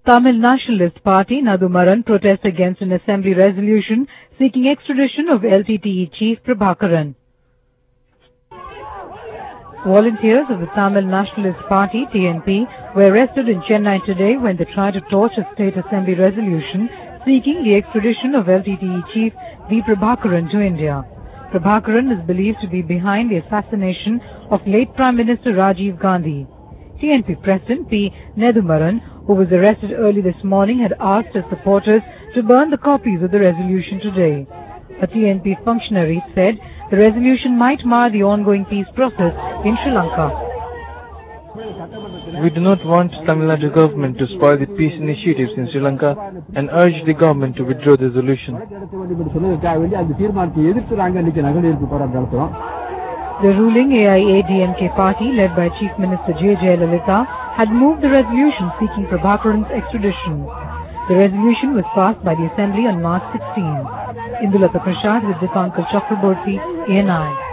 Tamil Nationalist Party Nadumaran protests against an assembly resolution seeking extradition of LTTE chief Prabhakaran. Volunteers of the Tamil Nationalist Party TNP were arrested in Chennai today when they tried to torch a state assembly resolution seeking the extradition of LTTE chief V. Prabhakaran to India. Prabhakaran is believed to be behind the assassination of late Prime Minister Rajiv Gandhi. TNP President P. Nedumaran, who was arrested early this morning, had asked his supporters to burn the copies of the resolution today. A TNP functionary said the resolution might mar the ongoing peace process in Sri Lanka. We do not want Tamil Nadu government to spoil the peace initiatives in Sri Lanka and urge the government to withdraw the resolution. The ruling AIADMK party, led by Chief Minister J. Jayalalitha, had moved the resolution seeking Prabhakaran's extradition. The resolution was passed by the Assembly on March 16. Indulata Prasad with Dipankar Chakraborty, ANI.